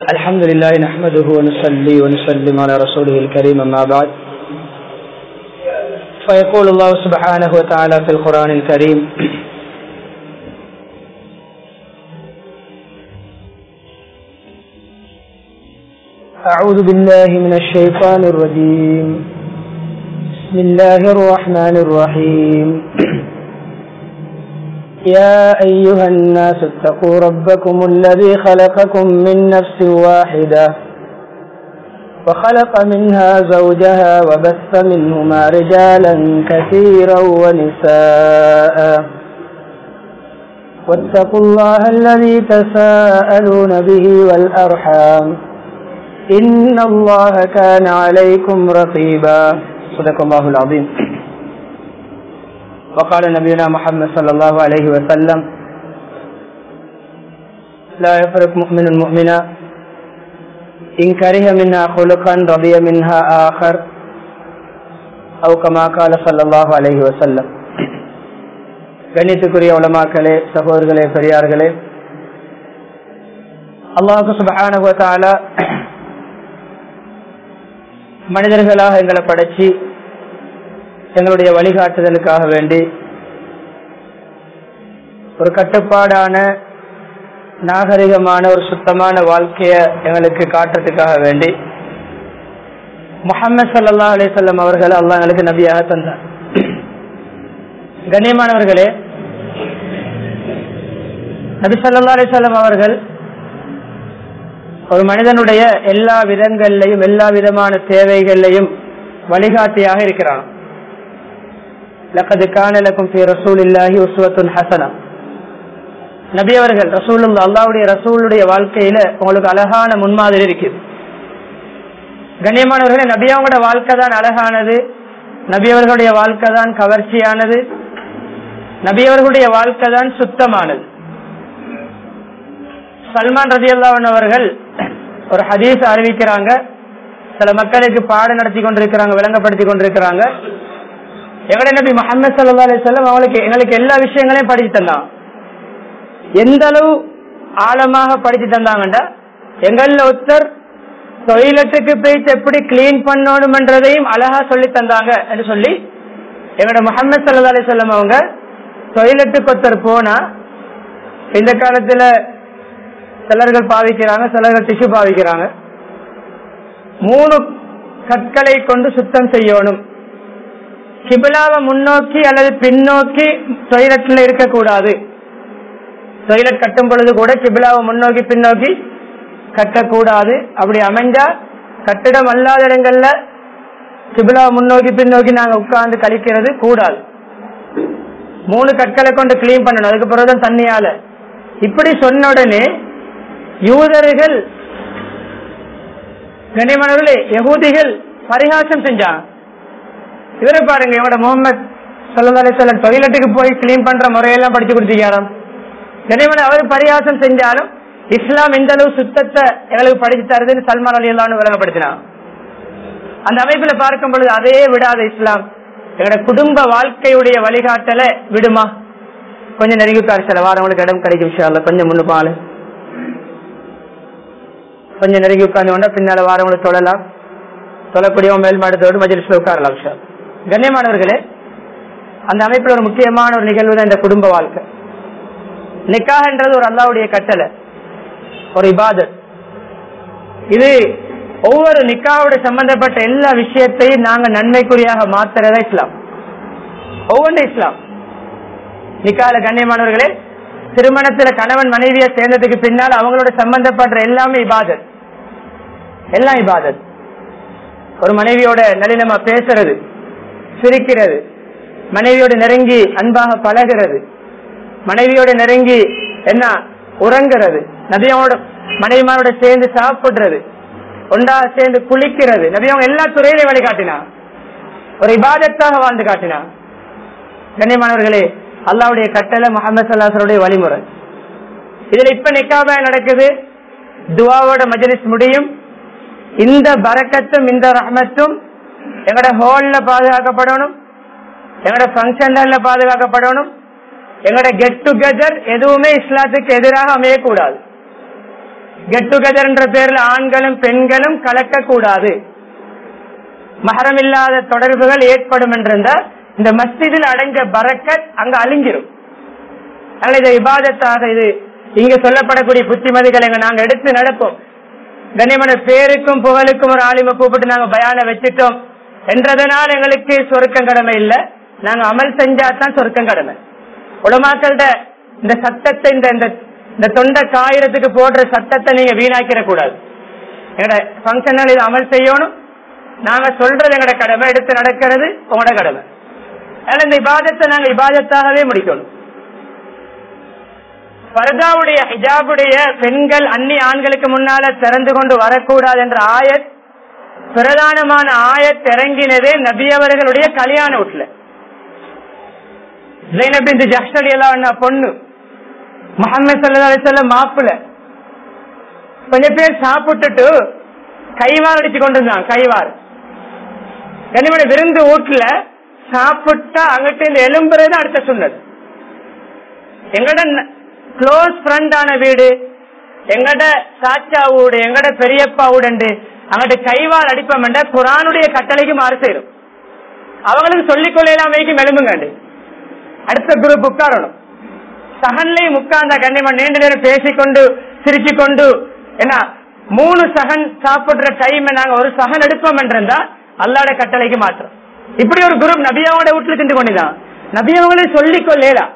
الحمد لله نحمده ونصلي ونسلم على رسوله الكريم أما بعد فيقول الله سبحانه وتعالى في القرآن الكريم أعوذ بالله من الشيطان الرجيم بسم الله الرحمن الرحيم يا أيها الناس اتقوا ربكم الذي خلقكم من نفس واحدة وخلق منها زوجها وبث منهما رجالا كثيرا ونساء واتقوا الله الذي تساءلون به والأرحام إن الله كان عليكم رقيبا صدق الله العظيم. وقال نبينا محمد صلى الله عليه وسلم لا يفرق مؤمن مؤمنا إن كره منها خلقا رضي منها آخر أو كما قال صلى الله عليه وسلم. கண்ணியத்துக்குரிய உலமாக்களே, சகோதரர்களே, பெரியார்களே, அல்லாஹ் சுப்ஹானஹு வ தஆலா மனிதர்களாக எங்களை படைச்சி எங்களுடைய வழிகாட்டுதலுக்காக வேண்டி ஒரு கட்டுப்பாடான நாகரிகமான ஒரு சுத்தமான வாழ்க்கையை எங்களுக்கு காட்டுறதுக்காக வேண்டி முஹம்மது ஸல்லல்லாஹு அலைஹி வஸல்லம் அவர்கள் அல்லாஹ் எங்களுக்கு நபியாக தந்தார். கண்ணியமானவர்களே, நபி ஸல்லல்லாஹு அலைஹி வஸல்லம் அவர்கள் ஒரு மனிதனுடைய எல்லா விதங்கள்லையும் எல்லா விதமான தேவைகள்லையும் வழிகாட்டியாக இருக்கிறான். லகத் கான லகும் ஃபீ ரசூலில்லாஹி உஸ்வத்துன் ஹஸனா. நபி அவர்கள் ரசூலுல்லாஹ் அல்லாஹ்வுடைய ரசூலுடைய வாழ்க்கையில உங்களுக்கு அழகான முன்மாதிரி இருக்குது. கண்ணியமானவர்களே, நபி அவங்களோட வாழ்க்கை தான் அழகானது, நபி அவர்களுடைய வாழ்க்கை தான் கவர்ச்சியானது, நபி அவர்களுடைய வாழ்க்கை தான் சுத்தமானது. சல்மான் ரலியல்லாஹு அன்ஹு அவர்கள் ஒரு ஹதீஸ் அறிவிக்கிறாங்க. சில மக்களுக்கு பாடம் நடத்தி கொண்டிருக்கிறாங்க, விளங்கப்படுத்தி கொண்டிருக்கிறாங்க. எங்களுடைய நபி முஹம்மது ஸல்லல்லாஹு அலைஹி வஸல்லம் எங்களுக்கு எல்லா விஷயங்களையும் படிச்சு தந்தாங்க. எந்த அளவு ஆழமாக படிச்சு தந்தாங்கண்டா, எங்கள ஒருத்தர் டொய்லெட்டுக்கு போயிட்டு எப்படி கிளீன் பண்ணணும்ன்றதையும் அழகா சொல்லி தந்தாங்க என்று சொல்லி எங்களோட முஹம்மது ஸல்லல்லாஹு அலைஹி வஸல்லம் அவங்க டொய்லெட்டுக்கு ஒருத்தர் போனா, இந்த காலத்துல சிலர்கள் பாவிக்கிறாங்க, சிலர்கள் டிஷ்யூ பாவிக்கிறாங்க. 3 கற்களை கொண்டு சுத்தம் செய்யணும். கிபிலாவை முன்னோக்கி அல்லது பின்னோக்கி டொய்லெட்ல இருக்கக்கூடாது. டொய்லெட் கட்டும் பொழுது கூட கிபிலாவை முன்னோக்கி பின்னோக்கி கட்டக்கூடாது. அப்படி அமைஞ்சா கட்டிடம் அல்லாத இடங்கள்ல கிபிலாவை முன்னோக்கி பின்னோக்கி நாங்க உட்கார்ந்து கழிக்கிறது கூடாது. 3 கற்களை கொண்டு கிளீன் பண்ணணும், அதுக்கு பிறகுதான் தண்ணியால. இப்படி சொன்ன உடனே யூதர்கள், கண்ணியமானவர்களே, யகூதிகள் பரிகாசம் செஞ்சாங்க. இவரை பாருங்க, இவரோட முஹம்மது ஸல்லல்லாஹு அலைஹி வஸல்லம் டொய்லெட்டுக்கு போய் கிளீன் பண்ற முறையெல்லாம் படிச்சு கொடுத்துக்காராம். கண்ணியமான அவர் பரிகாசம் செஞ்சாலும் இஸ்லாம் இந்த அளவு சுத்தத்தை எங்களுக்கு படிச்சு தருதுன்னு சல்மான் ரலியல்லாஹு அன்ஹு விளங்கப்படுத்தினான். அந்த அமைப்புல பார்க்கும் பொழுது அதே விடாத இஸ்லாம் எங்களோட குடும்ப வாழ்க்கையுடைய வழிகாட்டலை விடுமா? கொஞ்சம் நெருங்கி உட்காரு, சில வாரங்களுக்கு இடம் கிடைக்கும் இன்ஷா அல்லாஹ். கொஞ்சம் முன்னுப்பாலு கொஞ்சம் நெருங்கி உட்கார்ந்து பின்னால வாரங்களுக்கு தொழலாம், தொழக்கூடிய மேல் மாடத்தோடு மஜ்லிஸ்ல உட்காரலாம் இன்ஷா அல்லாஹ். கண்ணியமானவர்களே, அந்த அமைப்புல ஒரு முக்கியமான ஒரு நிகழ்வு தான் இந்த குடும்ப வாழ்க்கை. நிக்காஹ் என்றது ஒரு அல்லாஹ்வுடைய கட்டளை, ஒரு இபாதத். இது ஒவ்வொரு நிக்காஹோட சம்பந்தப்பட்ட எல்லா விஷயத்தையும் நாங்க நன்மைக்குரியாக மாத்துறதா இஸ்லாம். ஒவ்வொன்று இஸ்லாம். நிக்காஹ்ல கண்ணியமானவர்களே, திருமணத்துல கணவன் மனைவியை சேர்ந்ததுக்கு பின்னால் அவங்களோட சம்பந்தப்பட்ட எல்லாமே இபாதத், எல்லாம் இபாதத். ஒரு மனைவியோட நளினமா பேசுறது, சிரிக்கிறது, மனைவியோட நெருங்கி அன்பாக பழகிறது, மனைவியோட நெருங்கி என்ன உறங்குறது, நபியோட மனைவிமாரோட சேர்ந்து சாப்பிடுறது, ஒன்றாக சேர்ந்து குளிக்கிறது, நபியவங்க எல்லா துறையிலையும் வழிகாட்டினா, ஒரு இபாதத்தாக வாழ்ந்து காட்டினா. கண்ணியமானவர்களே, அல்லாஹ்வுடைய கட்டளை, முஹம்மது ஸல்லல்லாஹு அலைஹி வஸல்லம் வழிமுறை. இதுல இப்ப நிக்காஹ் நடக்குது, துஆவோட மஜ்லிஸ் முடியும். இந்த பரக்கத்தும் இந்த ரஹ்மத்தும் எங்கட ஹால்ல பாதுகாக்கப்படணும், எங்கட ஃபங்க்ஷன்ல பாதுகாக்கப்படணும். எங்கட கெட் டுகெதர் எதுவுமே இஸ்லாத்துக்கு எதிராக அமையக்கூடாது. கெட் டுகெதர் என்ற பேரில் ஆண்களும் பெண்களும் கலக்க கூடாது, மஹரம் இல்லாத தொடர்புகள் ஏற்படும் என்றிருந்த இந்த மஸ்ஜிதில் அடைஞ்ச பரக்கத் அங்க அழிஞ்சிரும். அதனால இதை இபாதத்தாக, இது இங்க சொல்லப்படக்கூடிய புத்திமதிகளை நாங்க எடுத்து நடப்போம். கண்ணியமான பேருக்கும் புகழுக்கும் ஒரு ஆலிமை கூப்பிட்டு நாங்க பயான வச்சுட்டோம் என்றதனால் எங்களுக்கு சொர்க்கம் கடமை இல்லை. நாங்க அமல் செஞ்சாதான் சொர்க்கம் கடமை. உலமாக்கள்ட இந்த சட்டத்தை, இந்த தொண்டை காயிரத்துக்கு போடுற சட்டத்தை நீங்க வீணாக்கிற கூடாது. எங்கட பங்கன் இது அமல் செய்யணும். நாங்க சொல்றது எங்கட கடமை, எடுத்து நடக்கிறது உங்களோட கடமை. அதனால இந்த இபாதத்தை நாங்க இபாதத்தாகவே முடிக்கணும். பர்தாவுடைய ஹிஜாபுடைய பெண்கள் அந்நிய ஆண்களுக்கு முன்னால திறந்து கொண்டு வரக்கூடாது என்ற ஆயத், பிரதானமான ஆயத் இறங்கினதே நபி அவர்களுடைய கல்யாண வீட்டுல. ஸைனப் பின்த் ஜஹ்ஷ் ரலியல்லாஹு அன்ஹா பொண்ணு, முஹம்மது ஸல்லல்லாஹு அலைஹி வஸல்லம் மாப்பிள்ள. கொஞ்சம் பேர் சாப்பிட்டுட்டு கைவார் அடிச்சு கொண்டு இருந்தாங்க. கைவார் கனிமணி விருந்து வீட்டுல சாப்பிட்டா அங்கிட்ட இந்த எலும்புறது அடுத்த சொன்னது. எங்கட க்ளோஸ் ஃப்ரெண்டான வீடு, எங்கட சாச்சா வீடு, எங்கட பெரியப்பா வீடு, அங்கிட்ட கைவால் அடிப்போம் என்ற குர்ஆனுடைய கட்டளைக்கு மாறு செய்யும். அவங்களுக்கு சொல்லிக் கொள்ளலாம் வைக்கும் எலும்புங்காண்டு அடுத்த குரூப் உட்காரணும். சகன்லையும் உட்கார்ந்த கண்ணியமா நீண்ட நேரம் பேசிக்கொண்டு சிரிச்சு கொண்டு, ஏன்னா 3 சகன் சாப்பிடுற டைம் நாங்க ஒரு சகன் எடுப்போம் என்றா அல்லாஹ்வுடைய கட்டளைக்கு மாற்றம். இப்படி ஒரு குரூப் நபியாவோட வீட்டுல திண்டு கொண்டுதான் நபியாவங்களே சொல்லிக் கொள்ளலாம்.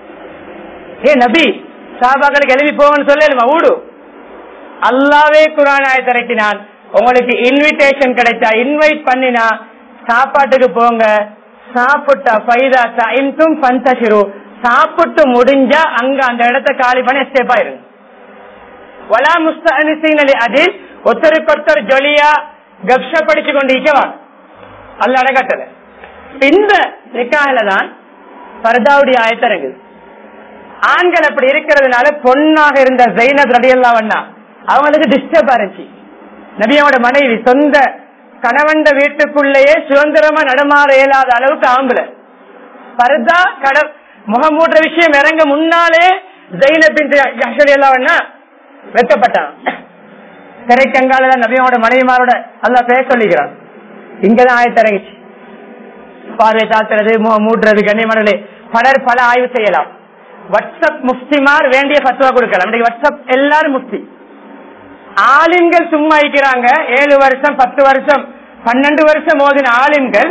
நபி சாபாக்களுக்கு எழுதி போகணும்னு சொல்லலுமா? ஊடு அல்லாவே குர்ஆன் ஆயத்தை இறக்கினான். உங்களுக்கு இன்விடேஷன் கிடைச்சா, இன்வைட் பண்ணினா சாப்பாட்டுக்கு போங்க, சாப்பிட்டா ஃபைதா டைம்தும் ஃபந்தஷிரு, சாப்பிட்டு முடிஞ்சா அங்க அந்த இடத்தை காலி பண்ணி எஸ்கேப் ஆயிருங்க. வலா முஸ்தஅனிஸீன லிஅதீஸ், ஒருத்தருக்கொருத்தர் ஜொலியா கப்ஷ படிச்சு கொண்டு இருக்கவா அல்லாஹ்வுடைய கட்டளை. இந்த நிக்காஹ்ல தான் பர்தாவுடைய ஆயத்து இறங்குது. ஆண்கள் அப்படி இருக்கிறதுனால பொண்ணாக இருந்த ஸைனப் ரலியல்லாஹு அன்ஹா அவங்களுக்கு டிஸ்டர்ப் ஆச்சு. நபியோட மனைவி சொந்த கணவன் வீட்டுக்குள்ளேயே சுதந்திரமா நடமாற இயலாத அளவுக்கு ஆம்பளை. பர்தா முகமூடுற விஷயம் இறங்க முன்னாலே ஸைனப் பின்த் ஜஹ்ஷ் ரலியல்லாஹு அன்ஹா வெட்கப்பட்டான். திரைக்கங்கால நபியோட மனைவிமாரோட அல்லாஹ் பேச சொல்லிக்கிறான். இங்கதான் ஆயத்து இறங்கிச்சு. பார்வை தாத்துறது, முகம் மூடுறது, கண்ணியமானே பல ஆய்வு செய்யலாம். வாட்ஸ்அப் முஃப்திமார் வேண்டிய ஃபத்வா கொடுக்கலாம். வாட்ஸ்அப் எல்லாரும் முஃப்தி. ஆலிம்கள் சும்மா இருக்கிறாங்க. 7 வருஷம் 10 வருஷம் 12 வருஷம் ஓதின ஆலிம்கள்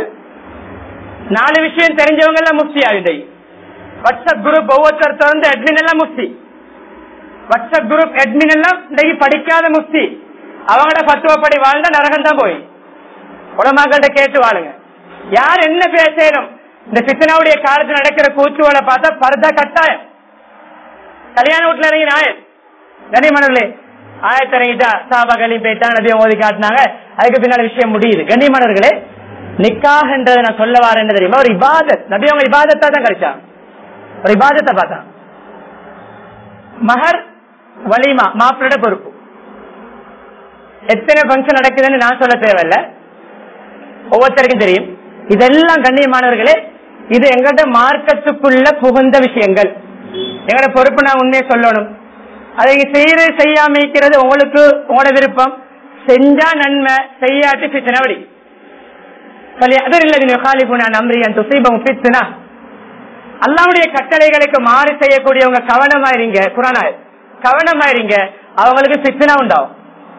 4 விஷயம் தெரிஞ்சவங்க எல்லாம் முஃப்தி ஆகுது. வாட்ஸ்அப் குரூப் ஒவ்வொருத்தர் திறந்து அட்மின் எல்லாம் முஃப்தி. வாட்ஸ்அப் குரூப் அட்மின் எல்லாம் இன்னைக்கு படிக்காத முஃப்தி. அவங்களோட ஃபத்வா படி வாழ்ந்தா நரகம் தான் போய். உலமாக்கள்கிட்ட கேட்டு வாழுங்க. யார் என்ன பேசணும்? இந்த ஃபித்னாவுடைய காலத்தில் நடக்கிற கூச்சுவலை பார்த்தா பர்தா கட்டாயம். கல்யாண வீட்டுல இறங்கி நாயன் கண்ணியமானவர்களே ஆயத்து இறங்கிட்டா சாபாக்களையும் போயிட்டா நபியை ஓதி காட்டினாங்க. அதுக்கு பின்னால விஷயம் முடியுது. கண்ணியமானவர்களே, நிக்காஹ் என்றதை நான் சொல்ல வார என்ன தெரியுமா? ஒரு இபாதத். நபி அவங்க இபாதத்தா தான் கிடைச்சாங்க. ஒரு இபாதத்தை பார்த்தான். மஹர் வலிமா மாப்பிளோட பொறுப்பு. எத்தனை பங்கன் நடக்குதுன்னு நான் சொல்ல தேவையில்லை, ஒவ்வொருத்தருக்கும் தெரியும். இதெல்லாம் கண்ணியமானவர்களே, இது எங்கள்ட மார்க்கத்துக்குள்ள புகுந்த விஷயங்கள். எங்களோட பொறுப்பு நான் உண்மையை சொல்லணும். அதை செய்யறது செய்யாம இருக்கிறது உங்களுக்கு உங்களோட விருப்பம். செஞ்சா நன்மை, செய்யாட்டி ஃபித்னா வடி. அல்லாஹ்வுடைய கட்டளைகளுக்கு மாறு செய்யக்கூடியவங்க கவனமாயிருங்க. குர்ஆன் கவனமாயிருங்க, அவங்களுக்கு ஃபித்னா உண்டாகும்.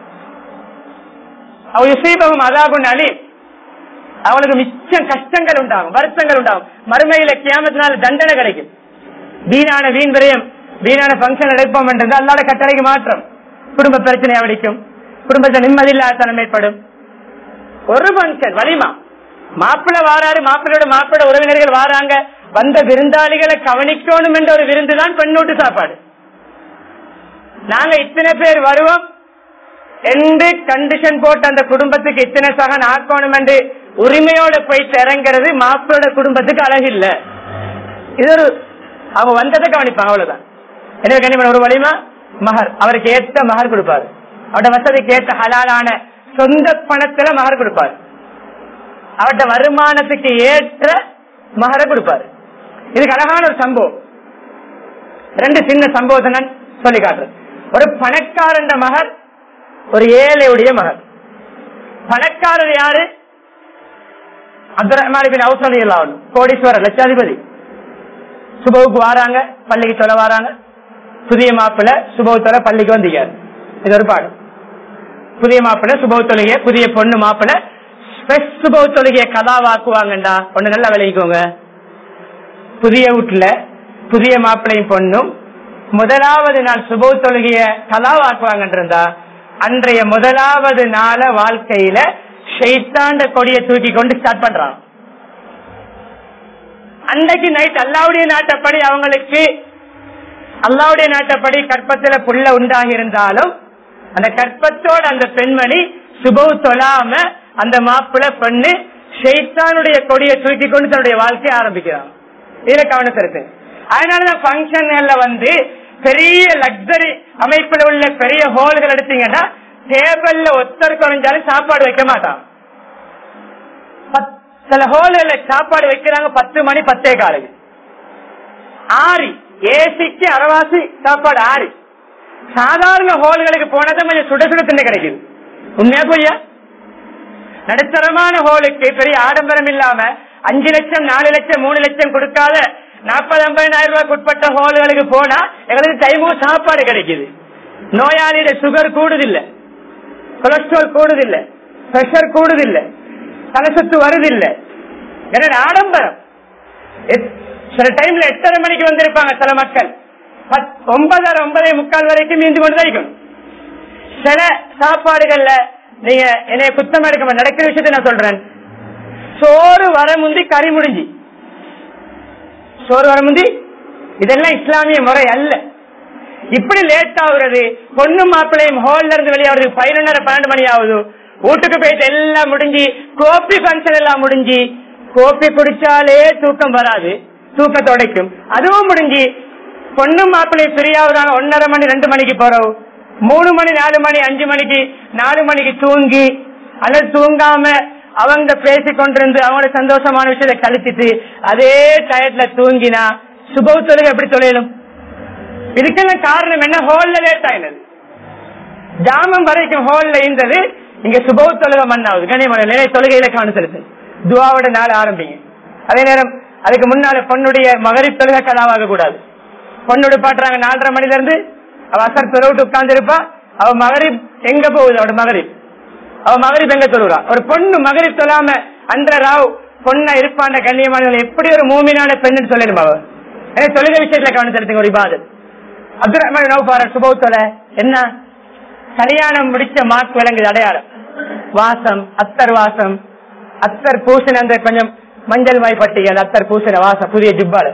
அதாபுன் அலீம், அவங்களுக்கு மிச்சம் கஷ்டங்கள் உண்டாகும், வருத்தங்கள் உண்டாகும். மறுமையில கியாமத்தினால தண்டனை கிடைக்கும். வீணான வீண் விரயம், வீணான பங்கன் எடுப்போம் என்றது அல்லாஹ்வுடைய கட்டளைக்கு மாற்றம். குடும்ப பிரச்சனையை வெடிக்கும், குடும்பத்தை நிம்மதியில்லாதனம் ஏற்படும். ஒரு பங்கன் வலிமா, மாப்பிள்ளை வாராரு, மாப்பிள்ளோட உறவினர்கள் வாராங்க, வந்த விருந்தாளிகளை கவனிக்கணும் என்ற ஒரு விருந்துதான் பெண்ணோட்டு சாப்பாடு. நாங்க இத்தனை பேர் வருவோம் என்று கண்டிஷன் போட்டு அந்த குடும்பத்துக்கு இத்தனை சகன் ஆக்கணும் என்று உரிமையோட போய் இறங்கிறது மாப்பிளோட குடும்பத்துக்கு அழகு இல்ல. இது ஒரு அவங்க வந்ததை கவனிப்பாங்க, அவ்வளவுதான். எனவே கண்டிப்பா ஒரு வலிமா மகர், அவருக்கு ஏற்ற மகர் கொடுப்பாரு. அவருடைய வசதிக்கு ஏற்ற ஹலாலான சொந்த பணத்துல மகர் கொடுப்பாரு. அவருடைய வருமானத்துக்கு ஏற்ற மகரை கொடுப்பாரு. இதுக்கு அழகான ஒரு சம்பவம், 2 சின்ன சம்பவத்தை நான் சொல்லி காட்டுறேன். ஒரு பணக்காரன் மகர் ஒரு ஏழையுடைய மகன். பணக்காரர் யாரு? அப்துல் ரஹ்மான் பின் அவுஃப் ரலியல்லாஹு அன்ஹு, கோடீஸ்வரர், லட்சாதிபதி. சுபவுக்கு வாராங்க, பள்ளிக்கு தொலை வாராங்க. புதிய மாப்பிள்ளை சுபவு தொலை பள்ளிக்கு வந்தீங்க. இது ஒரு பாடம். புதிய மாப்பிள்ளை சுபவு தொழுகைய, புதிய பொண்ணு மாப்பிள்ளை சுபவு தொழுகைய கதாவாக்குவாங்கண்டா ஒண்ணு நல்லா விளைவிக்கோங்க. புதிய வீட்டுல புதிய மாப்பிள்ளையும் பொண்ணும் முதலாவது நாள் சுபவு தொழுகைய கதாவாக்குவாங்கன்றா அன்றைய முதலாவது நாள வாழ்க்கையில ஷைத்தாண்ட கொடியை தூக்கி கொண்டு ஸ்டார்ட் பண்றான். அன்றைக்கு நைட் அல்லாவுடைய நாட்டப்படி அவங்களுக்கு அல்லாவுடைய நாட்டப்படி கற்பத்துல புள்ள உண்டாகி இருந்தாலும் அந்த கற்பத்தோட அந்த பெண்மணி சுபவு தொழாம அந்த மாப்பிள்ளை பெண்ணு ஷைத்தானுடைய கொடியை தூக்கி கொண்டு தன்னுடைய வாழ்க்கையை ஆரம்பிக்கிறான். இதுல கவனம் செலுத்து. அதனாலதான் பங்கன்ல பெரிய லக்ஸரி அமைப்புல உள்ள பெரிய ஹோல்கள் எடுத்தீங்கன்னா டேபிள்ல ஒத்தர் குறைஞ்சாலும் சாப்பாடு வைக்க மாட்டான். சில ஹோல்ல சாப்பாடு வைக்கிறாங்க 10 மணி 10 காலையில். ஆறி ஏசிக்கு அரவாசி சாப்பாடு ஆறி. சாதாரண ஹோல்களுக்கு போனதான் கொஞ்சம் சுட சுட தின்னு கிடைக்குது. உண்மையா போய்யா? நடுத்தரமான ஹோலுக்கு பெரிய ஆடம்பரம் இல்லாம 5 லட்சம் 4 லட்சம் 3 லட்சம் கொடுக்காத 40-50,000 ரூபாய்க்கு உட்பட்ட ஹோல்களுக்கு போனா எங்களுக்கு டைமும் சாப்பாடு கிடைக்குது. நோயாளியோட சுகர் கூடுதில்லை, கொலஸ்ட்ரால் கூடுதில்லை, பிரஷர் கூடுதில்லை, தலசத்து வருதில்லை. எனவே ஆடம்பரம். சில டைம்ல 8:30 மணிக்கு வந்திருப்பாங்க சில மக்கள், 9:30 வரைக்கும் மீண்டு கொண்டு வைக்கணும். சில சாப்பாடுகள்ல நீங்க என்னைய குத்தம் எடுக்க நடக்கிற விஷயத்த நான் சொல்றேன். சோறு வர முந்தி கறி முடிஞ்சு, சோறு வர முந்தி. இதெல்லாம் இஸ்லாமிய முறை அல்ல. இப்படி லேட் ஆகுறது, பொண்ணு மாப்பிள்ளையும் ஹோல்ல இருந்து வெளியாவது 11:30-12 மணி ஆகுது. வீட்டுக்கு போயிட்டு எல்லாம் முடிஞ்சு, கோப்பி பங்கன் எல்லாம் முடிஞ்சு, கோப்பி குடிச்சாலே தூக்கம் வராது, தூக்கத்தை உடைக்கும். அதுவும் முடிஞ்சு பொண்ணு மாப்பிள்ளையும் ஃப்ரீயாவுறாங்க. 1:30 மணி 2 மணிக்கு போறோம். 3 மணி 4 மணி 5 மணிக்கு 4 மணிக்கு தூங்கி அல்லது தூங்காம அவங்க பேசி கொண்டிருந்து அவங்களோட சந்தோஷமான விஷயத்தை கழிச்சிட்டு அதே டயட்ல தூங்கினா சுபவு தொழுகை எப்படி தொழிலும்? இதுக்கெல்லாம் காரணம் என்ன? ஹோல்ல லேட் ஆயினது. ஜாமம் வரைக்கும் ஹோல்ல இருந்தது, இங்க சுபவு தொழுகை மண்ணாவது. கனிமலை தொழுகையில கவனம் செலுத்து. துவாவோட நாள் ஆரம்பிங்க. அதே நேரம் அதுக்கு முன்னால பொண்ணுடைய மகரிப் தொழுகை கதாவாக கூடாது. பொண்ணோட பாட்டுறாங்க 4:30 மணில இருந்து அவ அசர் தொழுவிட்டு உட்கார்ந்து இருப்பா. அவ மகரிப் எங்க போகுது? அவட மகரிப் அவ மகரிப் எங்க தொழுறா? ஒரு பொண்ணு மகரிப் தொழாம அன்ற ராவ் பொண்ணா இருப்பாண்ட கண்ணியமான எப்படி ஒரு மூமினான பெண்ணு சொல்லணும். அவ தொழுகை விஷயத்துல கவனம் செலுத்துங்க. ஒரு இபாதத். அப்துல் ரஹ்மான் நௌபாரர் சுபஹ் தொலை என்ன கல்யாணம் முடிச்ச மார்க் விளங்குது, அடையாளம். வாசம், அத்தர் வாசம், அத்தர் பூசின அந்த கொஞ்சம் மஞ்சள் வாய் பட்டிகள், அத்தர் பூசின வாசம், புதிய ஜிப்பால,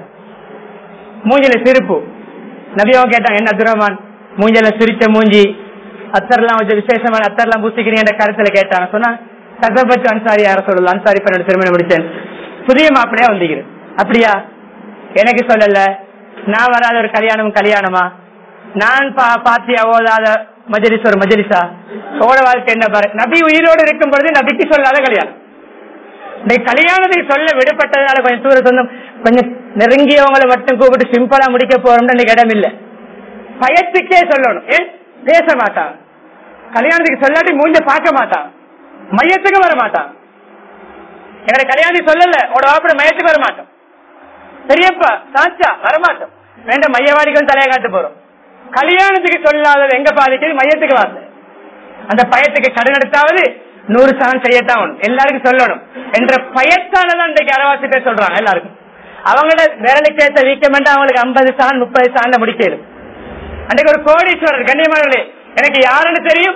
மூஞ்சில சிரிப்பு. நபியாவும் கேட்டாங்க, என்ன அப்துல் ரஹ்மான் மூஞ்சில சிரிச்ச மூஞ்சி, அத்தர்லாம் கொஞ்சம் விசேஷமான அத்தர்லாம் பூசிக்கிறீங்க என்ற கருத்துல கேட்டாங்க. சொன்னா தகப்பத்து அன்சாரி யார சொல்லல, அன்சாரி பெண்ணோட திருமணம் முடிச்சேன், புதிய மாப்பிள்ளையா வந்தீங்க. அப்படியா? எனக்கு சொல்லல, நான் வராத ஒரு கல்யாணமா? நான் பாத்தியா ஓதாத மஜலிஸ் ஒரு மஜலிஸா? சோழ வாழ்க்கை என்ன பாரு. நபி உயிரோடு இருக்கும் பொழுது நபிக்கு சொல்லாத கல்யாணம். கல்யாணத்துக்கு சொல்ல விடுபட்டதுனால கொஞ்சம் தூர சொந்தம் கொஞ்சம் நெருங்கியவங்களை மட்டும் கூப்பிட்டு சிம்பிளா முடிக்க போறோம்னு இடம் இல்ல. பயத்துக்கே சொல்லணும். ஏன் பேச மாட்டான், கல்யாணத்துக்கு சொல்லாட்டி மூஞ்ச பார்க்க மாட்டான், மையத்துக்கு வர மாட்டான். எங்களை கல்யாணத்துக்கு சொல்லல உட வாப்பட மையத்துக்கு வர மாட்டோம், பெரியப்பா சாச்சா வரமாட்டோம், வேண்டாம் மையவாதிகள் தலையை காட்டு போறோம். கல்யாணத்துக்கு சொல்லாதது எங்க பாதிக்குது? மையத்துக்கு வார்த்தை. அந்த பயத்துக்கு கடன் எடுத்தாவது 100 சான் செய்யத்தான் எல்லாருக்கும் சொல்லணும் என்ற பயத்தானதான் இன்றைக்கு அரவாசி பேர் சொல்றாங்க எல்லாருக்கும். அவங்களோட விரலுக்கு ஏற்ற வீக்கம் அவங்களுக்கு 50 சான் 30 சான்ல முடிக்கலும். அன்றைக்கு ஒரு கோடீஸ்வரர், கண்ணியமானவர்களே, எனக்கு யாருன்னு தெரியும்?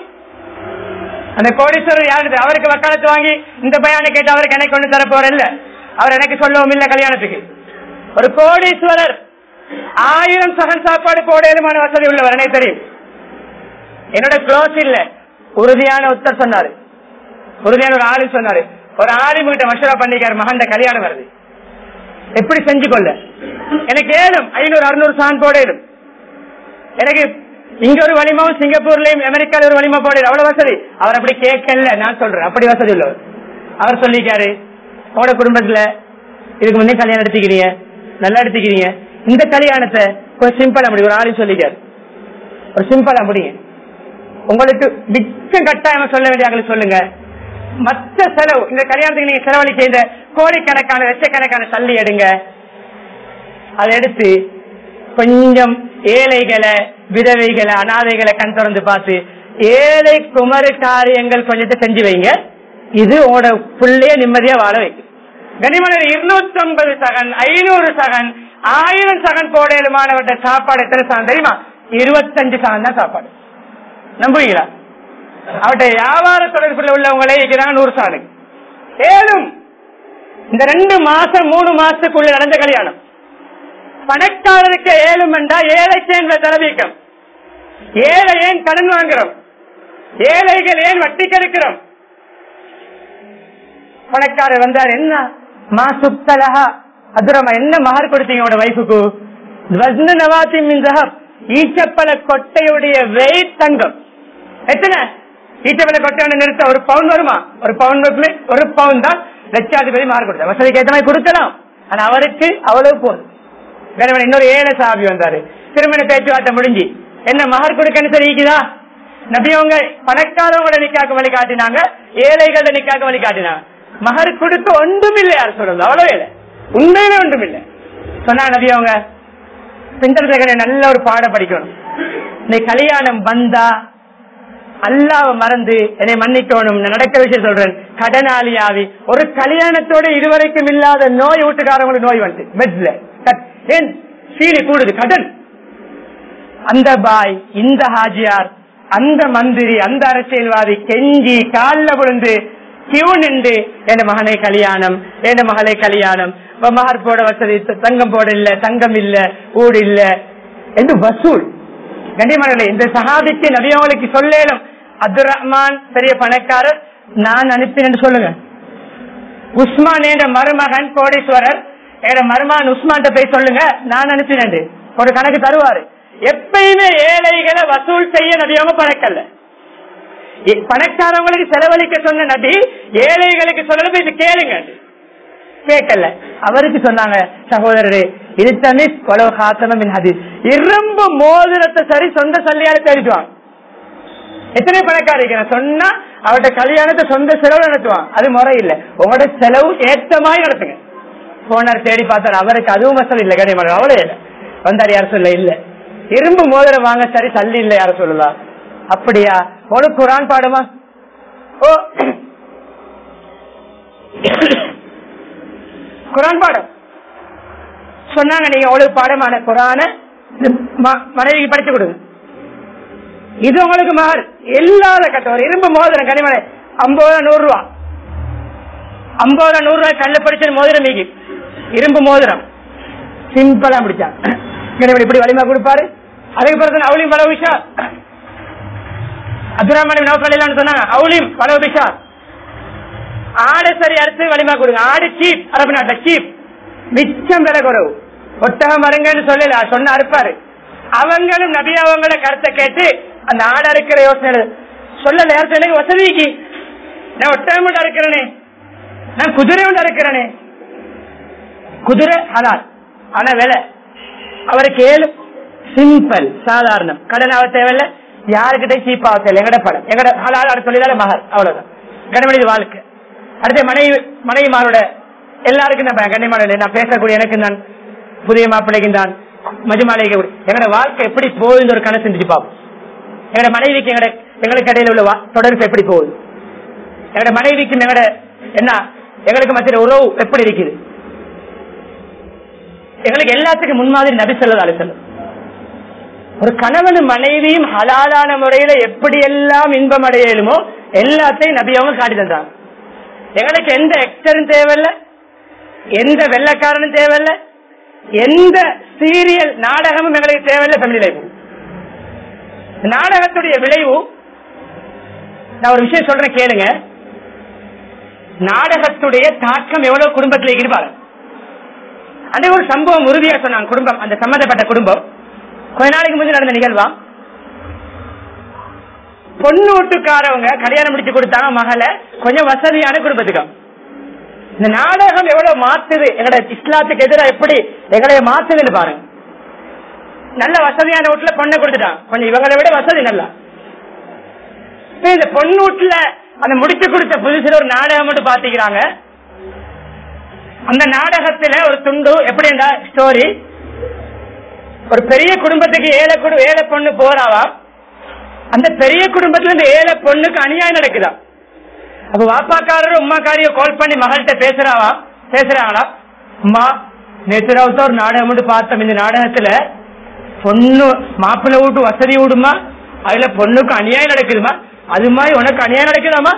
அந்த கோடீஸ்வரர் யாரு? அவருக்கு வக்காலத்து வாங்கி இந்த பையனை கேட்டு அவருக்கு எனக்கு ஒண்ணு தர போற இல்ல, அவர் எனக்கு சொல்லவும் இல்ல கல்யாணத்துக்கு. ஒரு கோடீஸ்வரர் 1000 சகன் சாப்பாடு போடலுமான வசதி உள்ளவர் எனக்கு தெரியும். என்னோட க்ளோஸ் இல்ல, உறுதியான உத்தர் சொன்னாரு, உறுதியான ஒரு ஆளு சொன்னாரு. ஒரு ஆலிம் கிட்ட மஷூரா பண்ணிக்காரு, மகன் கல்யாணம் வருது, எப்படி செஞ்சு கொள்ள எனக்கு ஏழும் 500-600 சான் போடலும். எனக்கு இங்க ஒரு வலிமாவும் சிங்கப்பூர்லயும் அமெரிக்கால ஒரு வலிமா போடல, அவ்வளவு வசதி. அவர் அப்படி கேட்கல, நான் சொல்றேன் அப்படி வசதி உள்ளவர். அவர் சொல்லிக்காரு, உங்களோட குடும்பத்துல இதுக்கு முன்னே கல்யாணம் எடுத்துக்கிறீங்க, நல்லா எடுத்துக்கிறீங்க, இந்த கல்யாணத்தை ஒரு சிம்பிளா முடியும். ஒரு ஆளு சொல்லிக்காரு, ஒரு சிம்பிளா முடியும். உங்களுக்கு மிச்சம் கட்டாயம் சொல்ல வேண்டிய சொல்லுங்க. மற்ற செலவு இந்த கல்யாணத்துக்கு நீங்க செலவழிக்க இந்த கோடிக்கணக்கான லட்சக்கணக்கான தள்ளி எடுங்க. அதை எடுத்து கொஞ்சம் ஏழைகளை, விதவைகளை, அனாதைகளை கண் திறந்து பார்த்து ஏழை குமரு காரியங்கள் கொஞ்சத்தை செஞ்சு வைங்க. இது உங்களோட புள்ளைய நிம்மதியா வாழ வைக்கும். கனிமணி 250 சகன், 500 சகன், 1000 சகன் போடையிலுமானவற்ற சாப்பாடு எத்தனை சகன் தெரியுமா? 25 சகன் தான் சாப்பாடு. நம்புவீங்களா? அவட்ட வியாபார தொடர்புல உள்ளவங்களே 100 சகன் ஏழும். இந்த 2 மாசம் 3 மாசத்துக்குள்ள நடந்த கல்யாணம். பணக்காரருக்கு ஏழும் என்றா ஏழைக்கு என்பது தலைவீக்கம். ஏழை ஏன் கடன் வாங்குறோம்? ஏழைகள் ஏன் வட்டி கெடுக்கிறோம்? பணக்காரர் வந்தார், என்ன மாசுப்தலஹா அதுரமா, என்ன மகர் கொடுத்தீங்க உங்களோட வைஃபுக்கு? வஸ்ன நவாத்தி மின் ஸஹப், ஈச்சப்பழ கொட்டையுடைய வெயிட் தங்கம். எத்தனை ஈச்சப்பழ கொட்டையோட நிறுத்த? 1 பவுன் வருமா? 1 பவுன் தான் லட்சாதிபதி மகர் கொடுத்தார். வசதிக்கு ஏற்ற மாதிரி கொடுக்கலாம், ஆனா அவருக்கு அவ்வளவு போதும். இன்னொரு ஏழை சாபி வந்தாரு, திருமண பேச்சுவார்த்தை முடிஞ்சு என்ன மகர் கொடுக்கன்னு தெரியுதா? நபி அவங்க பணக்காரவங்களோட நிக்காக்க வழி காட்டினாங்க, ஏழைகளோட நிக்காக்க வழி காட்டினாங்க. மகர் கொடுக்க ஒன்றும் இல்லை. யார் சொல்றது? அவ்வளவு இல்லை, உண்மையிலே ஒன்றும் இல்லை சொன்னா நபி அவங்க. பெண்கள் நல்ல ஒரு பாடம் படிக்கணும். இந்த கல்யாணம் வந்தா அல்லாஹ்வை மறந்து என்னை மன்னிக்கணும், நடக்க விஷயம் சொல்றேன், கடனாளியாவி ஒரு கல்யாணத்தோட இதுவரைக்கும் இல்லாத நோய் வீட்டுக்காரங்களுக்கு நோய் வந்து பெட்ல ஏன் சீனி கூடுது, கடன். அந்த பாய், இந்த ஹாஜியார், அந்த மந்திரி, அந்த அரசியல்வாதி கெஞ்சி கால்ல விழுந்து கியூ நின்று என் மகனை கல்யாணம், என் மகளை கல்யாணம், மகர் போட வசதி, தங்கம் போட இல்ல, தங்கம் இல்ல, ஊடு இல்ல என்று வசூல். கண்டிப்பாக இந்த சஹாபிக்கு நபியவங்களுக்கு சொல்லேலும், அப்துல் ரஹ்மான் பெரிய பணக்காரர், நான் அனுப்பினேன் சொல்லுங்க. உஸ்மான் என்ற மருமகன் கோடீஸ்வரர், என் மருமகன் உஸ்மான் போய் சொல்லுங்க நான் அனுப்பினேன், ஒரு கணக்கு தருவாரு. எப்பயுமே ஏழைகளை வசூல் செய்ய நபியவங்க பணக்கல்ல. பணக்காரவங்களுக்கு செலவழிக்க சொன்ன நபி ஏழைகளுக்கு சொல்ல போய் கேளுங்க, கேட்கல. அவருக்கு சொன்னாங்க, சகோதரரே இது தனிஸ் கொலவு காத்தமின் ஹதீஸ், இரும்பு மோதிரத்தை சரி சொந்த சல்லியால தேடிட்டுவாங்க. எத்தனை பணக்கார சொன்னா அவர்கிட்ட கல்யாணத்தை சொந்த செலவு நடத்துவான், அது முறை இல்லை. உங்களோட செலவு ஏற்றமாய் நடத்துங்க. போனார், தேடி பார்த்தார், அவருக்கு அதுவும் வசதி இல்லை. கனிமணி அவ்வளவு இல்லை. வந்தார், யார் சொல்ல இல்ல இரும்பு மோதிரம் வாங்க சரி தள்ளி இல்லை, யார சொல்லலாம். அப்படியா? ஒரு குரான் பாடுமா? ஓ குரான் பாடம் சொன்னாங்க. நீங்க உங்களுக்கு பாடமான குரான மனைவிக்கு படிச்சு கொடுங்க. இது உங்களுக்கு மகர் இல்லாத கட்ட ஒரு இரும்பு மோதிரம். கனிமலை 50 100 ரூபா, 50 100 ரூபாய் கல்ல படிச்ச மோதிரம் மீகி இரும்பு மோதிரம் சிம்பிளா பிடிச்சா இப்படி வலிமா கொடுப்பாரு. அதுக்கு பிறகு அவளியும் பல விஷா அப்துல் ரஹ்மான் சொன்னாங்க, அவளியும் பல விஷா ஆடு சரி அறுத்து வலிமா கொடுங்க. ஆடு சீப், அரபு நாட்டுல சீப், மிச்சம் பெற குறவு. ஒட்டகம் மருங்கன்னு சொல்லல, சொன்ன அறுப்பாரு. அவங்களும் நபி அவங்கள கருத்தை கேட்டு அந்த ஆடு அறுக்கிற யோசனை சொல்லல. யார் சொல்லுங்க, வசதிக்கு நான் ஒட்டகம் மட்டும் அறுக்கிறேனே, நான் குதிரை ஒன்று அறுக்கிறேனே. குதிரை ஹலால், ஆனா விலை அவருக்கு 7 சிம்பிள் சாதாரணம். கடனாவ தேவையில்ல, யாருக்கிட்ட சீப்பாவ தேவை. எங்கட படம் எங்கட ஹலால் சொல்லிதால மகர், அவ்வளவுதான். கனிமணி வாழ்க்கை. அடுத்த மனைவிமாரோட எல்லாருக்கும் நான் கண்ணியமான நான் பேசக்கூடிய எனக்கு நான் புதிய மாப்பிள்ளைக்கு தான் மஜுமாலைக்கு எங்கட வாழ்க்கை எப்படி போகுது ஒரு கணக்கு செஞ்சு பார்ப்போம். எங்கட மனைவிக்கு எங்களுக்கு இடையில உள்ள தொடர்பு எப்படி போகுது, எங்கட மனைவிக்கும் எங்கட என்ன எங்களுக்கு மத்திய உறவு எப்படி இருக்குது. எங்களுக்கு எல்லாத்துக்கும் முன்மாதிரி நபி ஸல்லல்லாஹு அலைஹி வஸல்லம் ஒரு கணவனும் மனைவியும் ஹலாலான முறையில எப்படி எல்லாம் இன்பம் அடையலுமோ எல்லாத்தையும் நபி அவங்க காட்டி தந்தாங்க. எங்களுக்கு எந்த எக்ஸ்டரும் தேவையில்லை, எந்த வெள்ளக்காரனும் தேவையில்லை, எந்த சீரியல் நாடகமும் எங்களுக்கு தேவையில்லை. ஃபேமிலி லைஃப் நாடகத்துடைய விளைவு நான் ஒரு விஷயம் சொல்றேன் கேளுங்க. நாடகத்துடைய தாக்கம் எவ்வளவு குடும்பத்தில் இருப்பாரு. அதே ஒரு சம்பவம் உறுதியா சொன்னாங்க. குடும்பம், அந்த சம்பந்தப்பட்ட குடும்பம் கொஞ்ச நாளைக்கு முன்னாடி நடந்த நிகழ்வா. பொண்ணு வீட்டுக்காரவங்க கல்யாணம் முடிச்சு கொடுத்தாங்க மகளை கொஞ்சம் வசதியான குடும்பத்துக்கு. இந்த நாடகம் எவ்வளவு மாத்துது, எங்களோட இஸ்லாத்துக்கு எதிராக எப்படி எங்களை மாத்துதுன்னு பாருங்க. நல்ல வசதியான வீட்டுல பொண்ணை கொடுத்துட்டாங்க, கொஞ்சம் இவங்களை விட வசதி நல்லா. இந்த பொண்ணூட்டுல அந்த முடிச்சு கொடுத்த புதுசுல ஒரு நாடகம் மட்டும் பாத்துக்கிறாங்க. அந்த நாடகத்துல ஒரு துண்டு எப்படி இருந்தா ஸ்டோரி, ஒரு பெரிய குடும்பத்துக்கு ஏழை பொண்ணு போறாவா, அந்த பெரிய குடும்பத்துல இந்த ஏழை பொண்ணுக்கு அநியாயம் நடக்குதா. அப்ப வாப்பாக்காரர் உமாக்காரிய கால் பண்ணி மகள்கிட்ட பேசுறாங்களா, அம்மா நேற்று ஒரு நாடகம் மட்டும் பார்த்தோம், இந்த நாடகத்துல பொண்ணு மாப்பிள்ளை வீட்டு வசதி விடுமா, அதுல பொண்ணுக்கு அநியாயம் நடக்குதுமா, அது மாதிரி உனக்கு அநியாயம் நடக்குதாமா.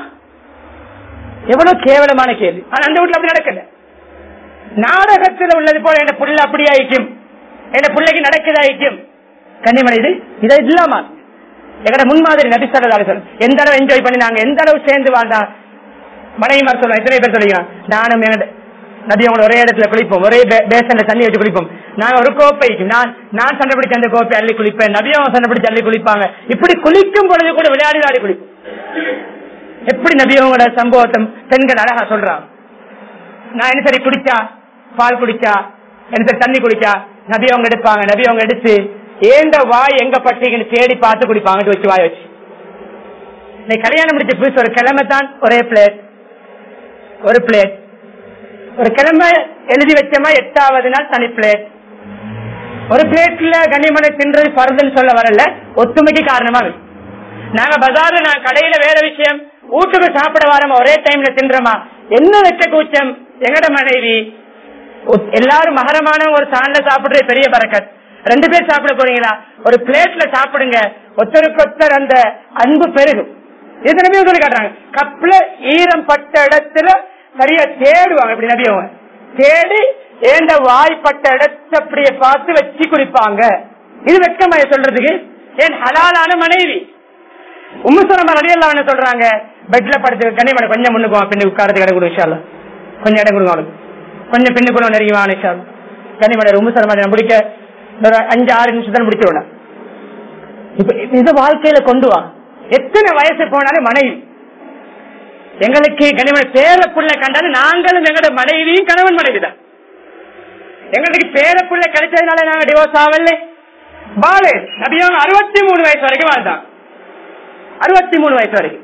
எவ்வளவு கேவலமான கேள்வி. ஆனா அந்த வீட்டுல அப்படி நடக்கல. நாடகத்துல உள்ளது போல என் புள்ள அப்படி ஆயிக்கும், என் பிள்ளைக்கு நடக்குதாயிக்கும். கன்னிமணி இதை இல்லாம எங்கட முன்மாதிரி நபி ஸல்லல்லாஹு அலைஹி வஸல்லம் எந்த அளவு என்ஜாய் பண்ணி நாங்க எந்த அளவு சேர்ந்து வாழ்ந்தா. மனைவிமார் சொல்லுவாங்க, எத்தனை பேர் சொல்லுங்க, நானும் நபி அவங்களை ஒரே இடத்துல குளிப்போம், ஒரே பேசன்ல தண்ணி வச்சு குளிப்போம். நாங்க ஒரு கோப்பை நான் சண்டை பிடிச்ச அந்த கோப்பை அள்ளி குளிப்பேன், நபி அவங்க சண்டை பிடிச்சு அள்ளி குளிப்பாங்க. இப்படி குளிக்கும் பொழுது கூட விளையாடி குளிப்போம். எப்படி நபி அவங்களோட சம்பவத்தை பெண்கள் அழகா சொல்றாங்க. நான் என்ன சரி குடிச்சா பால் குடிச்சா என்ன தண்ணி குடிச்சா நபி அவங்க எடுப்பாங்க, நபி அவங்க எடுத்து ஏந்த வாய் எங்க பட்டின்னு தேடி பார்த்து குடிப்பாங்க வச்சு வாய் வச்சு. கல்யாணம் முடிச்ச புதுசு ஒரு கிழமை தான் ஒரே பிளேட், ஒரு பிளேட் ஒரு கிழமை எழுதி வச்சமா 8வது நாள் தனி பிளேட். ஒரு பிளேட்ல கனிமனை தின்றது பருதுன்னு சொல்ல வரல, ஒத்துமைக்கு காரணமா. நாங்க பஜார்ல நான் கடையில வேற விஷயம், வீட்டுக்கு சாப்பிட வரோமா ஒரே டைம்ல தின்றமா, என்ன வச்ச கூச்சம். எங்கட மனைவி எல்லாரும் மகரமான ஒரு சாண்ட சாப்பிடுறது பெரிய பரக்கத். 2 பேர் சாப்பிட போறீங்களா, ஒரு பிளேட்ல சாப்பிடுங்க, ஒருத்தருக்கு அந்த அன்பு பெருகும். இது நபி சொல்லி காட்டுறாங்க. கப்ல ஈரம் பட்ட இடத்துல சரியா தேடுவாங்க, இப்படி நபி அவங்க தேடி ஏந்த வாய்ப்பட்ட இடத்தை அப்படியே பார்த்து வச்சு குடிப்பாங்க. இது வெட்கமாய சொல்றதுக்கு. ஏன் ஹலாலான மனைவி உம்மு சலமா ரலியல்லாஹு அன்ஹா சொல்றாங்க, பெட்ல படுத்து கனிமலை கொஞ்சம் முன்னுக்கு பின்னு உட்காரத்துக்கு இடம் கொடு, இன்ஷா அல்லாஹ் கொஞ்சம் இடம் கொடுங்க, அவளுக்கு கொஞ்சம் பின்னுக்குள்ள நெருங்கிவான் இன்ஷா அல்லாஹ். கனிமலை உம்மு சலமா பிடிக்க 5-6 நிமிஷத்துல முடிச்சிருவேன். இப்ப இது வாழ்க்கையில கொண்டு வா. எத்தனை வயசு போனாலும் மனைவி எங்களுக்கு கனிமலை பேர புள்ள கண்டாலும் நாங்களும் எங்களோட மனைவியும் கணவன் மனைவி தான். எங்களுக்கு பேர புள்ள கிடைச்சதுனால நாங்க டிவோர்ஸ் ஆகல. பாலு நபியும் 63 வயசு வரைக்கும் வாழ்ந்தான். 63 வயசு வரைக்கும்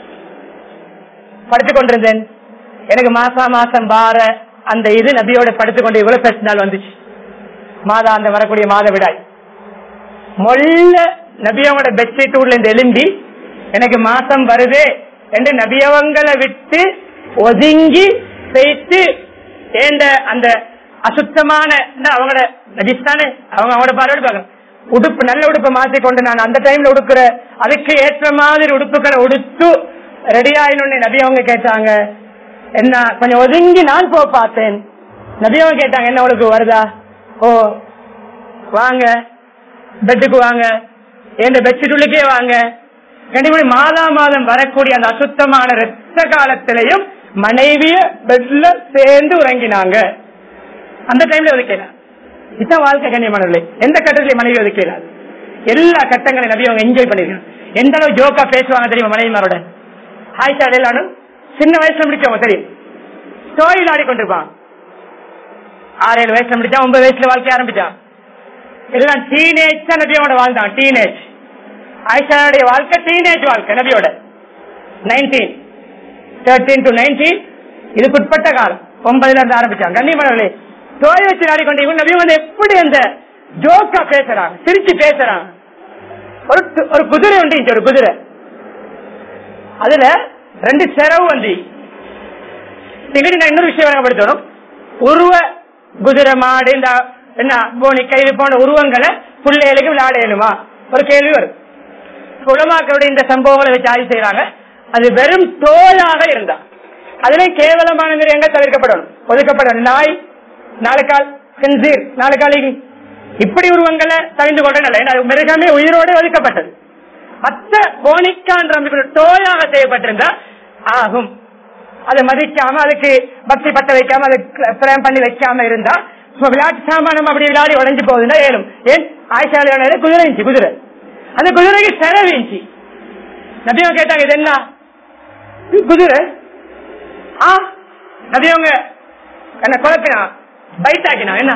படுத்துக் கொண்டிருந்தேன். எனக்கு மாசம் பார அந்த இது நபியோட படுத்துக் கொண்டு இவ்வளவு பேசினால் வந்துச்சு. மாதா அந்த வரக்கூடிய மாத விடாய் மொல்ல நபியோட பெட்ஷீட் ஊர்ல இருந்து எலும்பி எனக்கு மாசம் வருது என்று நபியவங்களை விட்டு ஒதுங்கி செய்து அந்த அசுத்தமான அவங்களோட நபிஸ்தானே அவங்களோட பார்வை பார்க்க உடுப்பு நல்ல உடுப்பை மாற்றிக்கொண்டு நான் அந்த டைம்ல உடுக்குற அதுக்கு ஏற்ற மாதிரி உடுப்புகளை உடுத்து ரெடி ஆயினும் நபி அவங்க கேட்டாங்க, என்ன கொஞ்சம் ஒதுங்கி நான் போ பார்த்தேன். நபி அவங்க கேட்டாங்க, என்ன உனக்கு வருதா? ஓ வாங்க பெட்டுக்கு வாங்க, என் பெட்ஷீட் உள்ளுக்கே வாங்க. கண்டிப்பா மாதம் வரக்கூடிய அந்த அசுத்தமான ரத்த காலத்திலையும் மனைவிய பெட்ல சேர்ந்து உறங்கினாங்க. அந்த டைம்ல ஒதுக்கலாம். இதுதான் வாழ்க்கை கண்ணியமானவர்களே. எந்த கட்டத்திலையும் மனைவி ஒதுக்கலாம். எல்லா கட்டங்களையும் நபி அவங்க என்ஜாய் பண்ணிருக்காங்க. எந்த அளவு ஜோக்கா பேசுவாங்க தெரியுமா மனைவிமாரோட. ஆயிஷா எல்லாரும் சின்ன வயசுல முடிச்சவங்க தெரியும், தோயில் ஆடிக்கொண்டிருப்பான். 6-7 வயசுல முடிச்சா 9 வயசுல வாழ்க்கை ஆரம்பிச்சான். எல்லாம் டீனேஜ் தான் நபியோட வாழ்ந்தான். டீனேஜ் ஆயிஷாவுடைய வாழ்க்கை டீனேஜ் வாழ்க்கை. நபியோட 13 to 19 இதுக்குட்பட்ட காலம். 9ல இருந்து ஆரம்பிச்சாங்க. கண்ணியமானவர்களே, தோய் வச்சு ஆடிக்கொண்டு நபி வந்து எப்படி அந்த ஜோக்கா பேசுறாங்க, சிரிச்சு பேசுறாங்க. ஒரு குதிரை வந்துச்சு, ஒரு குதிரை, அதுல 2 செரவு வந்து இன்னொரு விஷயம் வழங்கப்படுத்தணும். உருவ குதிரை மாடு இந்த என்ன போனி கைது போன உருவங்களை பிள்ளைகளுக்கு விளையாடணுமா ஒரு கேள்வி வரும். உலமாக்களுடைய இந்த சம்பவங்களை வச்சு ஆய்வு செய்யறாங்க. அது வெறும் தோலாக இருந்தா அதுல கேவலமான எங்க தவிர்க்கப்படணும், ஒதுக்கப்படணும். நாய் 4 கால், சென்சீர் 4 கால், இப்படி உருவங்களை தவிர்த்து கொள்ள மிருகமே உயிரோடு ஒதுக்கப்பட்டது. மற்ற போனிக்கான்ற தோயாக செய்யப்பட்டிருந்தா ஆகும். அதை மதிக்காம அதுக்கு பக்தி பட்ட வைக்காம அதை பிரேம் பண்ணி வைக்காம இருந்தா விளையாட்டு சாமானம் அப்படி விளையாடி உடைஞ்சு போகுதுன்னா ஏழும். ஏன் ஆயிஷாலையோட குதிரை இருந்துச்சு, குதிரை அந்த குதிரைக்கு செலவிச்சு. நபியவங்க கேட்டாங்க, இது என்ன குதிரை? நபியவங்க என்ன குழப்பினா பைட்டாக்கினா என்ன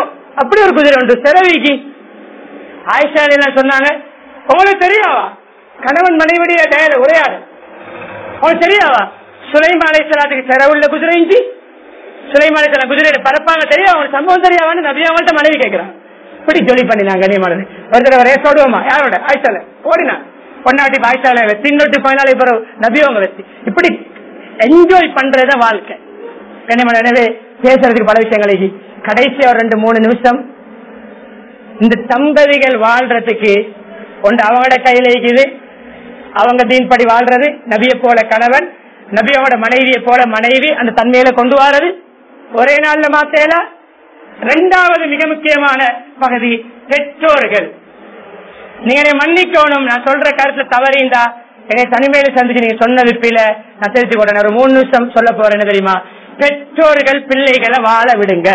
அப்படி ஒரு குதிரை உண்டு செலவிக்கு. ஆயிஷா என்ன சொன்னாங்க, உங்களுக்கு தெரியாவா கணவன் மனைவிடைய டயல உரையாடு அவன் சரியாவா? சுலைமான் அலைஹிஸ்ஸலாத்துக்கு செரவுள்ள குதிரை இஞ்சி சுலைமான் அலைஹிஸ்ஸலாம் குதிரையில பரப்பாங்க தெரியும், அவனுக்கு சம்பவம் தெரியாவான்னு நபி அவங்கள்ட்ட மனைவி கேட்கிறான். இப்படி ஜொலி பண்ணினாங்க கண்ணியமானது. ஒரு தடவை ரேஸ் ஓடுவோமா யாரோட ஆயிஷால ஓடினா பொன்னாட்டி ஆயிஷால வெற்றி, இன்னொரு 14 பிறகு நபி அவங்க வெற்றி. இப்படி என்ஜாய் பண்றதுதான் வாழ்க்கை கண்ணியமான. எனவே பேசுறதுக்கு பல விஷயங்களை கடைசியா ஒரு 2-3 நிமிஷம் இந்த தம்பதிகள் வாழ்றதுக்கு ஒன்று அவங்களோட கையில இருக்குது. அவங்க தீன்படி வாழ்றது, நபியை போல கணவன், நபியோட மனைவியை போல மனைவி அந்த தன்மையில கொண்டு வாரது ஒரே நாள்ல மாத்தேல. 2வது மிக முக்கியமான பகுதி பெற்றோர்கள். நீங்க மன்னிக்கணும், நான் சொல்ற கருத்துல தவறிந்தா என்னை தனிமையில சந்திச்சு நீங்க சொன்ன விப்பில நான் தெரிஞ்சு கொண்டேன். ஒரு 3 நிமிஷம் சொல்ல போறேன். என்ன தெரியுமா? பெற்றோர்கள் பிள்ளைகளை வாழ விடுங்க.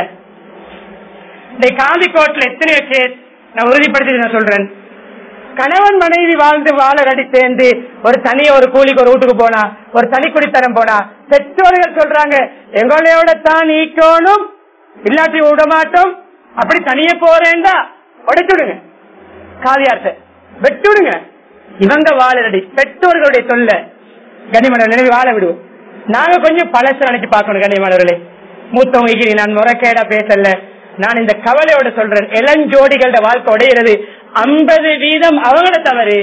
இந்த காந்திக்கோட்டில் எத்தனையோ கேஸ் நான் உறுதிப்படுத்தி நான் சொல்றேன். கணவன் மனைவி வாழ்ந்து வாழ அடி சேர்ந்து ஒரு தனிய ஒரு கூலிக்கு ஒரு வீட்டுக்கு போனா, ஒரு தனி குடித்தரம் போனா, பெற்றோர்கள் சொல்றாங்க எங்களோட தான் நீக்கணும், இல்லாட்டி விட மாட்டோம், அப்படி தனியே போறேன்டா உடைச்சுடுங்க, காதியார்த்த வெட்டுடுங்க. இவங்க வாழடி பெற்றோர்களுடைய சொல்ல கனிமன நினைவு வாழ விடுவோம். நாங்க கொஞ்சம் பழச நினைச்சு பார்க்கணும் கனிமலர்களே. மூத்தவங்க நான் முறைகேடா பேசல, நான் இந்த கவலையோட சொல்றேன். இளஞ்சோடிகளோட வாழ்க்கை உடையிறது 50% அவங்களோட தவறு,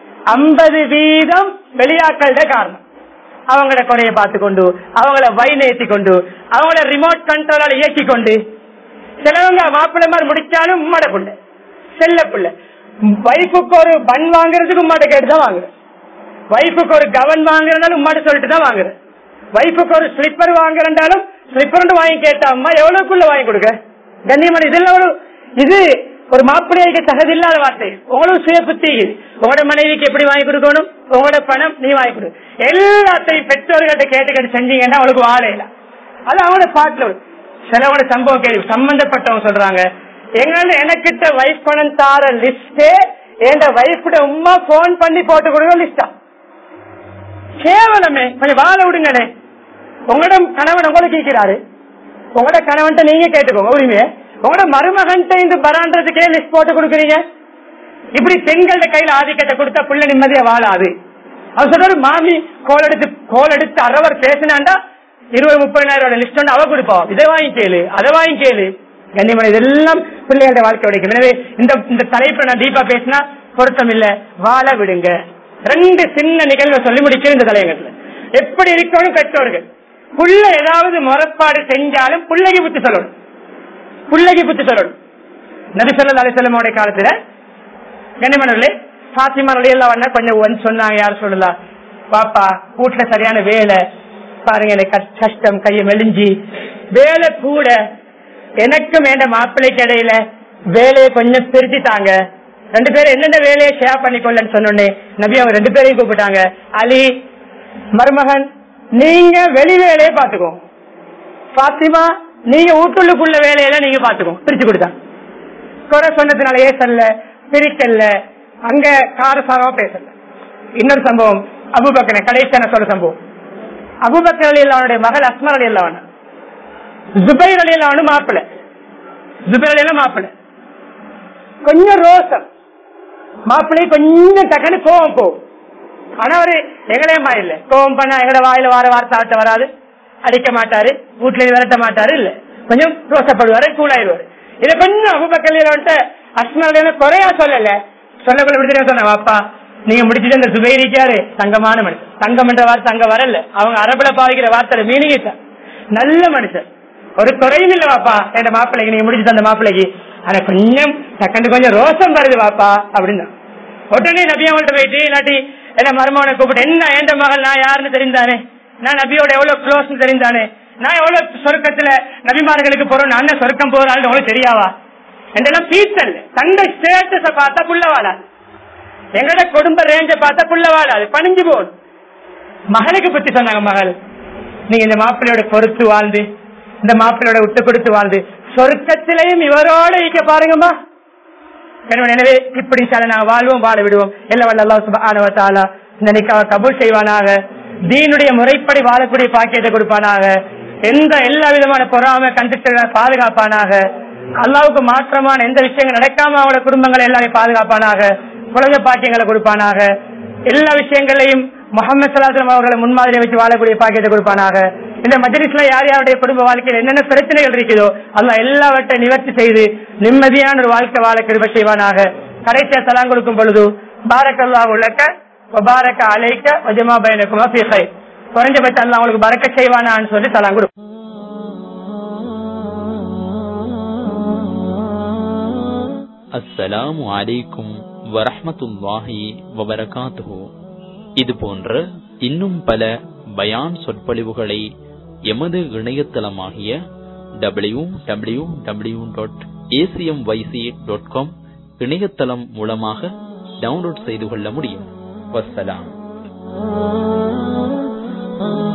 50% வெளியாக்களோட காரணம். அவங்களோட குறைய பார்த்து கொண்டு, அவங்கள வயலேற்றி கொண்டு, அவங்கள ரிமோட் கண்ட்ரோலால இயக்கி கொண்டு, சிலவங்க மாப்பிள்ளை மாதிரி முடிச்சாலும் உம்மாட புள்ள செல்ல புள்ள. வைஃபுக்கு ஒரு பன் வாங்குறதுக்கு உம்மாட்ட கேட்டுதான் வாங்குறேன், வைஃபுக்கு ஒரு கவன் வாங்குறதாலும் உம்மாட்ட சொல்லிட்டு தான் வாங்குறேன், வைஃபுக்கு ஒரு ஸ்லிப்பர் வாங்குறாலும் ஸ்லிப்பர் வாங்கி கேட்டா அம்மா எவ்வளவுக்குள்ள வாங்கி கொடுக்க கண்ணியமான. இதெல்லாம் இது ஒரு மாப்பிள்ளைக்கு தகுதியில்லாத வார்த்தை. உங்களுக்கு சுய புத்தி, உங்களோட மனைவிக்கு எப்படி வாங்கி கொடுக்கணும், உங்களோட பணம் நீ வாங்கி கொடு, எல்லாத்தையும் பெற்றோர்கள்ட்ட கேட்டு செஞ்சீங்கன்னா அவளுக்கு வாழையில. அது அவங்களோட பாட்டுல சிலவோட சம்பவம் கேள்வி சம்பந்தப்பட்டவங்க சொல்றாங்க, எனக்கிட்ட வைஃப் பணம் தார லிஸ்டே என் வைஃபோட உமா போன் பண்ணி போட்டு கொடுக்க லிஸ்டா. கேவலமே, கொஞ்சம் வாழ விடுங்களே. உங்களோட கணவன் உங்களுக்கு கேட்கிறாரு, உங்களோட கணவன் நீங்க கேட்டுக்கோங்க உரிமையை. உங்களோட மருமகன் இந்த பரான்றதுக்கே லிஸ்ட் போட்டு கொடுக்குறீங்க. இப்படி பெண்கள கையில ஆதிக்கத்தை கொடுத்தா பிள்ளை நிம்மதியா வாழாது. அவர் சொல்றாரு மாமி கோல் எடுத்து அரவர் பேசினாண்டா 20-30,000 லிஸ்ட் அவ கொடுப்பா, இதை வாங்கி கேளு அதை வாங்கி கேளு. கண்ணியமான இதெல்லாம் பிள்ளைகளோட வாழ்க்கை உடைக்கும். எனவே இந்த தலைப்பை நான் டீப்பா பேசினா பொருத்தம் இல்ல, வாழ விடுங்க. 2 சின்ன நிகழ்வை சொல்லி முடிக்க இந்த தலையங்கத்துல எப்படி இருக்கணும். பெற்றோர்கள் புள்ள ஏதாவது முறைப்பாடு செஞ்சாலும் பிள்ளைக்கு புத்தி சொல்லணும், பிள்ளைக்கு புத்தி சொல்லணும். நபி ஸல்லல்லாஹு அலைஹி வஸல்லம் காலத்துல கண்ணியமானவர்களே ஃபாத்திமா ரலியல்லாஹு அன்ஹா கொஞ்சம் சொன்னாங்க, யார் சொல்லலாம், பாப்பா வீட்டுல சரியான வேலை பாருங்க, எனக்கு கஷ்டம், கையை மெலிஞ்சி வேலை கூட, எனக்கும் வேண்ட மாப்பிள்ளைக்கு இடையில வேலையை கொஞ்சம் பிரிச்சுட்டாங்க, 2 பேரும் என்னென்ன வேலையை ஷேர் பண்ணிக்கொள்ளன்னு சொன்னோன்னே நபி அவங்க 2 பேரையும் கூப்பிட்டாங்க, அலி மருமகன் நீங்க வெளி வேலையை பாத்துக்கோ, பாத்திமா நீங்க வீட்டுக்குள்ள வேலையெல்லாம் நீங்க பாத்துக்கோ, பிரிச்சு கொடுத்தாங்க. குறை சொன்னதுனால ஏசல்ல பிரிக்கல்ல, அங்க காரசாரமா பேசல. இன்னொரு சம்பவம் அபூபக்கர் கடைசியான சொல்ற சம்பவம், அபூபக்கர் ரலியல்லாஹு அன்ஹுடைய மகள் அஸ்மா ரலியல்லாஹு அன்ஹா, ஜுபைர் ரலியல்லாஹு அன்ஹு மாப்பிள்ளை, ஜுபைர் ரலியல்லாஹு மாப்பிள்ளை கொஞ்சம் ரோசம், மாப்பிள்ளை கொஞ்சம் டக்குன்னு கோவம் போகும். ஆனா அவரு எங்களையமா இல்ல, கோவம் பண்ணா எங்கட வாயில வார வார்த்தை வராது, அடிக்க மாட்டாரு, வீட்டுல விரட்ட மாட்டாரு, இல்ல கொஞ்சம் ரோசப்படுவாரு, கூலாயிருவாரு. இதை கொஞ்சம் அபூபக்கர் அஸ்மா குறையா சொல்லல, சொல்லக்குள்ள சொன்ன வாப்பா நீங்க முடிச்சுட்டு இந்த சுபைரிக்காரு தங்கமான மனுஷன், தங்கம் என்ற வார்த்தை அங்க வரல, அவங்க அரபுல பாவிக்கிற வார்த்தை மீனிங் நல்ல மனுஷன், ஒரு குறையும் இல்ல வாப்பா என் மாப்பிள்ளைக்கு, நீங்க முடிச்சுட்டு அந்த மாப்பிள்ளைக்கு ஆனா கொஞ்சம் செகண்ட் கொஞ்சம் ரோசம் வருது வாப்பா அப்படின்னா உடனே நபி அவங்கள்ட்ட போயிட்டு இல்லாட்டி என்ன மருமகனை கூப்பிட்டு, என்ன எந்த மகள் நான் யாருன்னு தெரிந்தானே, நான் நபியோட எவ்வளவு க்ளோஸ் தெரிந்தானே, நான் எவ்வளவு சொர்க்கத்துல நபிமார்களுக்கு போறோம், நான் சொர்க்கம் போறான்னு உங்களுக்கு தெரியாவா என்றெல்லாம் பீச்சல். தங்க ஸ்டேட்டஸ பார்த்தா புள்ளவாளாது, எங்கட குடும்ப ரேஞ்ச பார்த்தா புள்ளவாளாது, பணிஞ்சு போகும். மகளுக்கு பத்தி சொன்னாங்க, மகள் நீங்க இந்த மாப்பிள்ளையோட பொறுத்து வாழ்ந்து, இந்த மாப்பிள்ளையோட விட்டு கொடுத்து வாழ்ந்து சொர்க்கத்திலையும் இவரோட இருக்க பாருங்கம்மா. எனவே இப்படி நாங்க வாழ்வோம், வாழ விடுவோம். எல்லாம் வல்ல அல்லாஹ் சுப்ஹானஹு வ தஆலா இந்த நிக்காஹ் கபூல் செய்வானாக, தீனுடைய முறைப்படி வாழக்கூடிய பாக்கியத்தை கொடுப்பானாக, எல்லா விதமான பொறாமை கண்டிட்டு பாதுகாப்பானாக, அல்லாஹ்வுக்கு மாற்றமான எந்த விஷயங்கள் நடக்காம அவங்களோட குடும்பங்களை எல்லாரையும் பாதுகாப்பானாக, குழந்தை பாக்கியங்களை கொடுப்பானாக. எல்லா விஷயங்களையும் முஹம்மது ஸல்லல்லாஹு அலைஹி வஸல்லம் அவர்களை முன்மாதிரியை வச்சு வாழக்கூடிய பாக்கியத்தை கொடுப்பானாக. இந்த மஜ்லிஸ்ல யார் யாருடைய குடும்ப வாழ்க்கையில் என்னென்ன பிரச்சனைகள் இருக்குதோ அல்லாஹ் எல்லாவற்றையும் நிவர்த்தி செய்து நிம்மதியான ஒரு வாழ்க்கை வாழ கிருபை செய்வானாக. கடைசியா சலாம் கொடுக்கும் பொழுது பாரக்கல்லாஹு லக்க வ பாரக அலைக்க வ ஜமா பைனகுமா ஃபீ கைர், குறைஞ்சபட்சம் அல்லாஹ் உங்களுக்கு பரக்கத் செய்வானான்னு சொல்லி சலாம் கொடு. அஸ்ஸலாமு அலைக்கும் வரஹ்மத்துல்லாஹி வபரகாத்துஹு. இது போன்ற இன்னும் பல பயான் சொற்பொழிவுகளை எமது இணையதளமாகிய www.acmyc.com இணையதளம் மூலமாக டவுன்லோட் செய்து கொள்ள முடியும். வஸ்ஸலாம்.